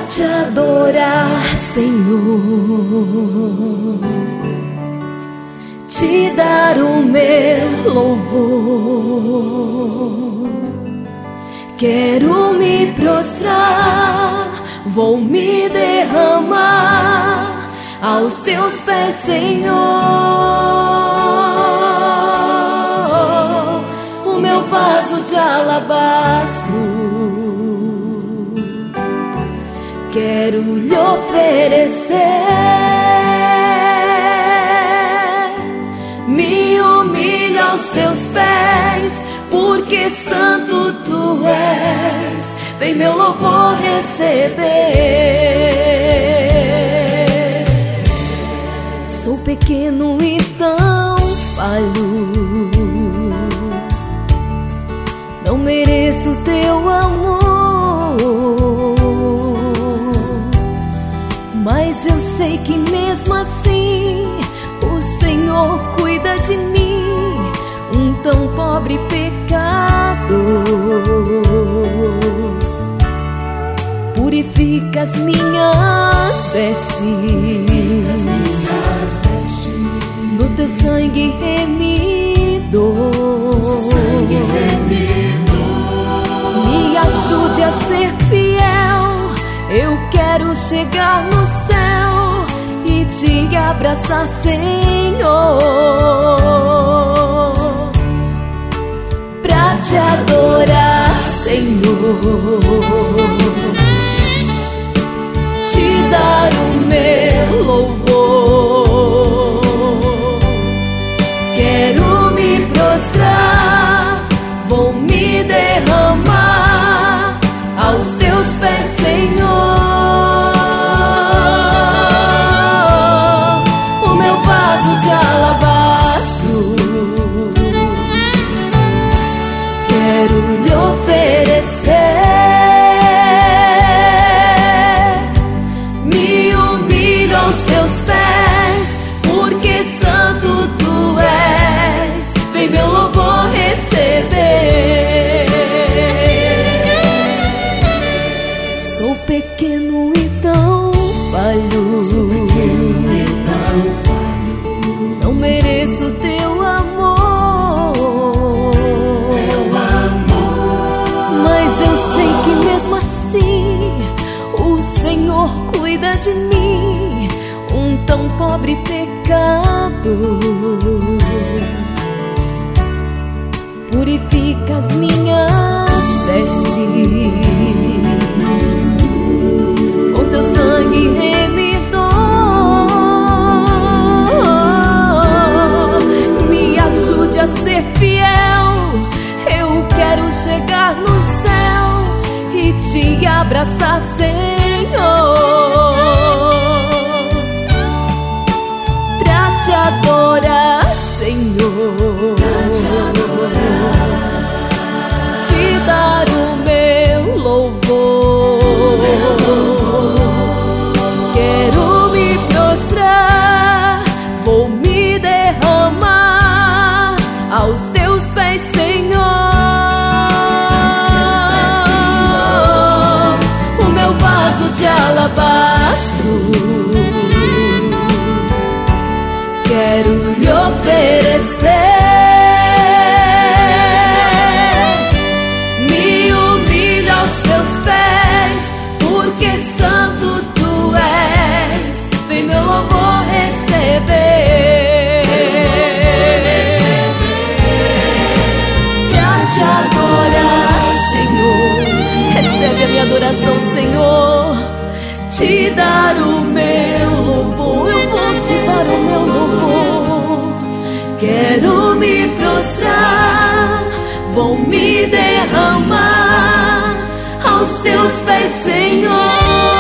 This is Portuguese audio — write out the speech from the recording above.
te adorar, Senhor, te dar o meu louvor. Quero me prostrar, vou me derramar aos teus pés, Senhor. O meu vaso de alabastro quero lhe oferecer. Me humilho aos seus pés, porque santo tu és. Vem meu louvor receber. Sou pequeno e tão falho, não mereço teu amor, mas eu sei que mesmo assim o Senhor cuida de mim, um tão pobre pecador. Purifica as minhas vestes, no teu sangue remidor. Me ajude a ser fiel, eu quero chegar no céu e te abraçar, Senhor, pra te adorar, Senhor, te dar o meu louvor. Quero me prostrar, vou me derramar aos teus pés, Senhor. O meu vaso de alabastro quero lhe oferecer. Me humilho aos seus pés, porque santo tu és. Vem meu louvor receber. Sou pequeno e tão falho, não mereço teu amor, mas eu sei que mesmo assim o Senhor cuida de mim, um tão pobre pecador. Purifica as minhas vestes, com teu sangue remidor. Me ajude a ser fiel, eu quero chegar no céu e te abraçar, Senhor, pra te adorar, Senhor, te dar o meu louvor. Quero me prostrar, vou me derramar aos teus pés, Senhor. O meu vaso de alabastro quero lhe oferecer. Porque santo tu és. Vem meu louvor receber. Pra te adorar, Senhor, recebe a minha adoração, Senhor. Te dar o meu louvor, eu vou te dar o meu louvor. Quero me prostrar, vou me derramar aos teus pés, Senhor.